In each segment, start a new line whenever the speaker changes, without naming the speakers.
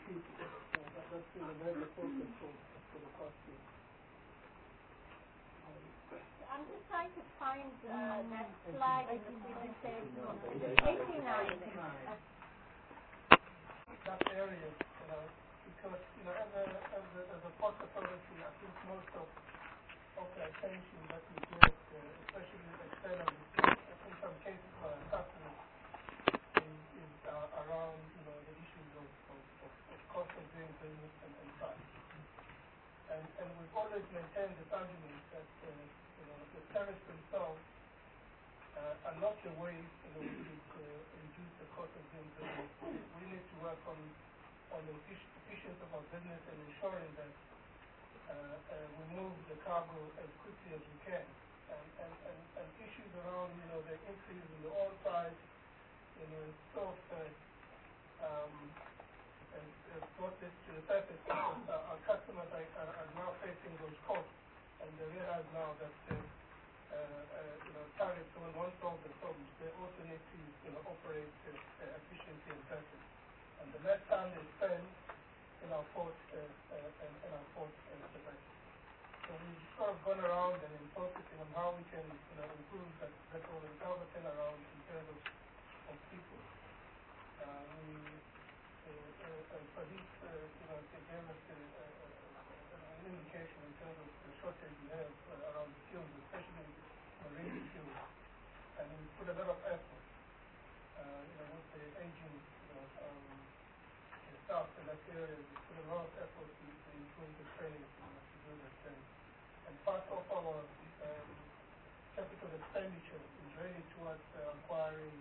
people. That's been a major focus for the past year.
I'm just trying to find that slide in the presentation. 89.
That area, because as a port authority, I think most of the attention that we get, especially externally, in some cases for our customers, is around the issues of cost of doing business and price. And we've always maintained this argument that the tariffs themselves are not the way to reduce the cost of doing business. We need to work on the efficiency of our business and ensuring that we move the cargo as quickly as we can. And issues around the increase in the oil price, sort of has brought this to the surface because our customers are now facing those costs, and they realize now that tariffs won't solve the problems. They also need to operate efficiently and better. And the less time they spend in our ports, the better. So we've sort of gone around and focusing on how we can improve that whole recover turnaround in terms of people. Pradeep gave us an indication in terms of the shortage we have around skills, especially marine skills. And we put a lot of effort, with the aging staff in that area. We put a lot of effort to improve the training to do that thing. And part of our capital expenditure is really towards acquiring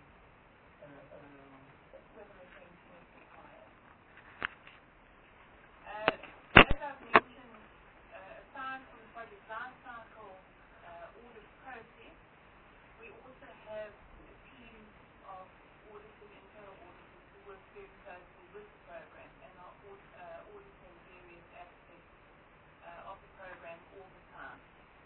as I've mentioned, aside from the project life cycle audit process, we also have a team of auditors, internal auditors, who work very closely with the program and are auditing various aspects of the program all the time.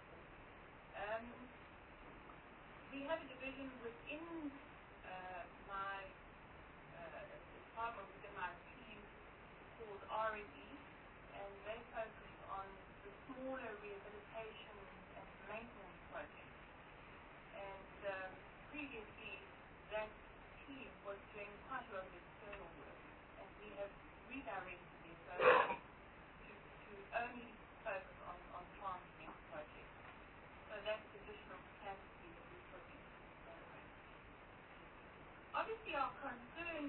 We have a division within my department, within my team, called R&E, and they focus on the smaller rehabilitation and maintenance projects. And previously, that team was doing quite a lot of external work, and we have redirected their focus to only focus on transmix projects. So that's additional capacity that we put into the program. Obviously, our concern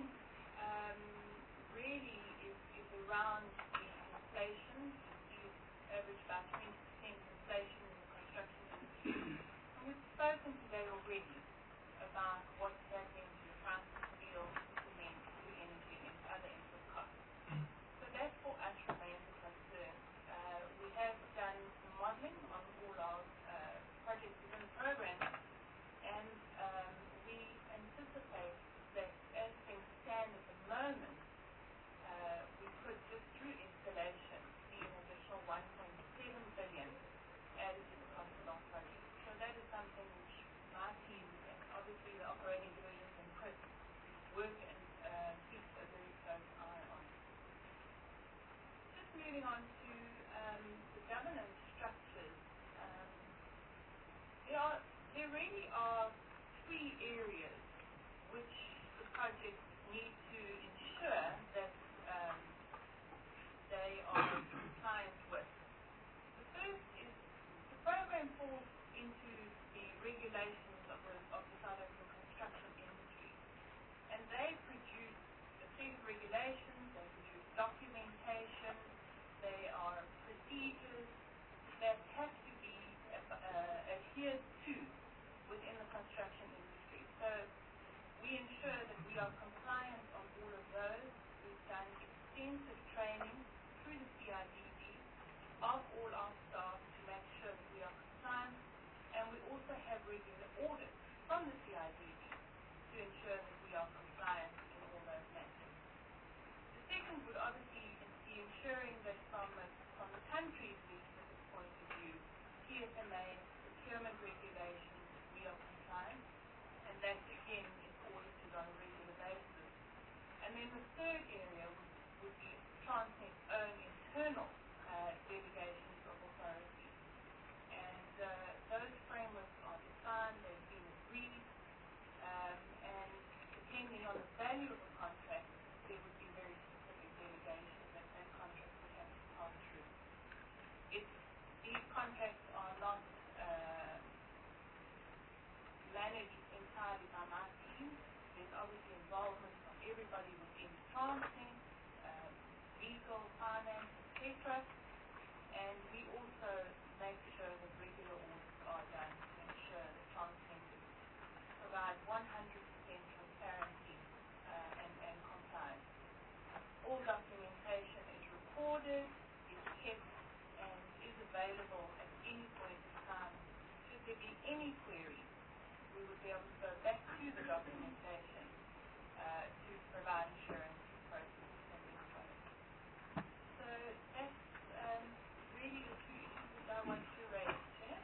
really is around the inflation. You average about 20% inflation in the construction industry. And we've spoken today already about what's happening to the price of steel, cement, food, energy, and other input costs. So that for us remains a concern. We have done some modeling on all our projects within the program, and we anticipate that as things stand at the moment, we could just through escalation see an additional 1.7 billion added to the cost of our project. So that is something which my team and obviously the operating divisions and Chris work and keep a very close eye on. Just moving on to the governance structures. There really are three areas which the projects need to ensure that they are compliant with. The first is the program falls into the regulations of the South African construction industry, and they produce a set of regulations, they produce documentation, they are procedures that have to be adhered to within the construction industry. So we ensure that we are compliant on all of those. We've done extensive training through the CIDB of all our staff to make sure that we are compliant, and we also have regular audits from the CIDB to ensure that we are compliant in all those matters. The second would obviously be ensuring that from the country's legislative point of view, PFMA, procurement regulations, we are compliant, and that again is audited on a regular basis. And then the third area would be Transnet's own internal delegations of authority. And those frameworks are defined, they've been agreed, and depending on the value of the contract, there would be very specific delegations that contract would have to pass through. These contracts are not managed entirely by my team. There's obviously involvement from everybody within Transnet, legal, finance, etc. And we also make sure that regular audits are done to ensure that Transnet provides 100% transparency and compliance. All documentation is recorded, is kept, and is available at any point in time. Should there be any queries, we would be able to go back to the documentation to provide assurance processes and info. So that's really the two issues that I want to raise, Chair.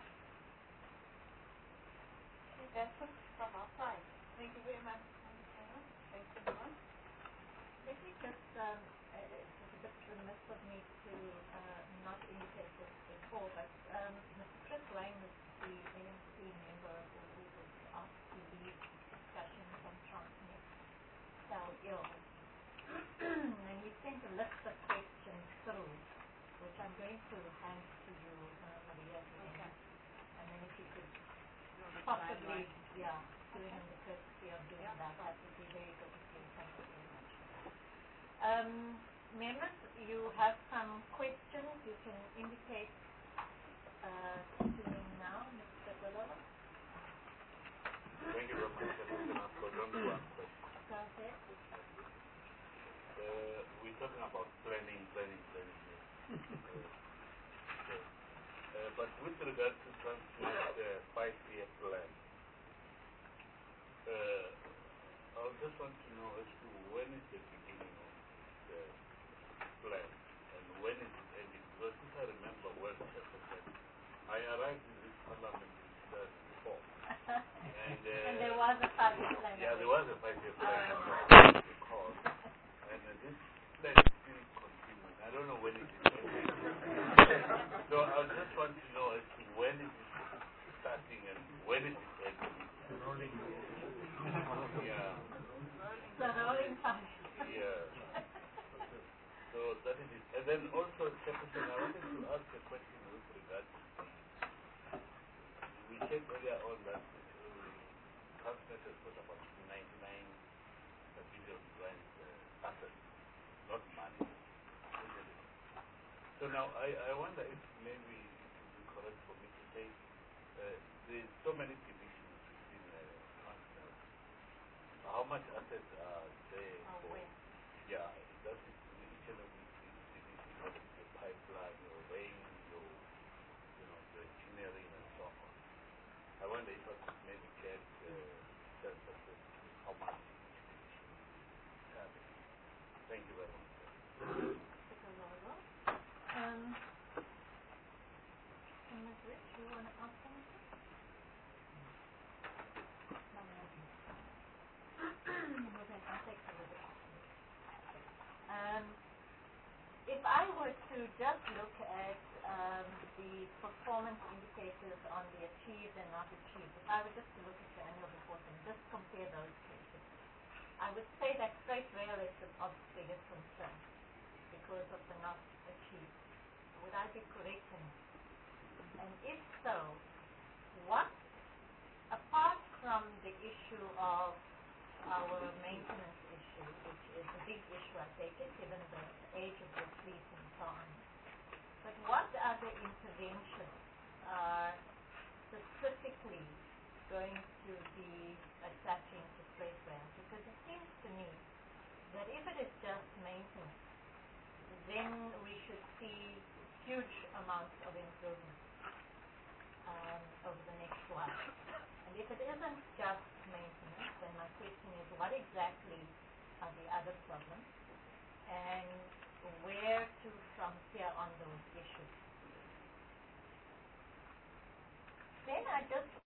That's it from our side.
Thank you very much.
Thanks everyone. Let me just, it's a bit remiss of me to not indicate this before, but Mr. Chris Lang is the ANC member who was asked to lead discussion from Transnet fell ill. And he sent a list of questions through, which I'm going to hand to you, Maria, again. And then if you could possibly, do him the courtesy of doing that would be very good of you. Thank you very much. Members, you have some questions. You can indicate to him now, Mr. Golova.
Thank you very much. I'm going to ask only one question.
Go ahead.
We're talking about planning. But with regard to Transnet 5-year plan, I just want to know as to when is the beginning of the plan and when is it ending? Because if I remember well, I arrived in this parliament in 2004. And
there was a 5-year plan.
Yeah, there was a 5-year plan. And this plan is still continuing. I don't know when it is ending. So I just want to know as to when it is starting and when it is ending.
Rolling.
Yeah.
So rolling time.
Yeah. So that is it. And then also, Chairperson, I wanted to ask a question with regard to we said earlier on that Transnet has got about 99 billion rand assets, not money. So now I wonder if maybe it would be correct for me to say there's so many divisions within Transnet. How much assets are there? Yeah, that is each and every division, what is the pipeline, your rail, your, the engineering and so on. I wonder if I could maybe get sense of how much each division is having. Thank you very much.
Ms. Rich, you want to ask anything? If I were to just look at the performance indicators on the achieved and not achieved, if I were just to look at the annual report and just compare those cases, I would say that freight rail is of biggest concern because of the not achieved. Would I be correct in that? And if so, what, apart from the issue of our maintenance issue, which is a big issue, I take it, given the age of the fleet and so on, but what other interventions are specifically going to be attaching to freight rail? Because it seems to me that if it is just maintenance, then we should see huge amounts of improvement over the next while. And if it isn't just maintenance, then my question is, what exactly are the other problems, and where to from here on those issues? Then I just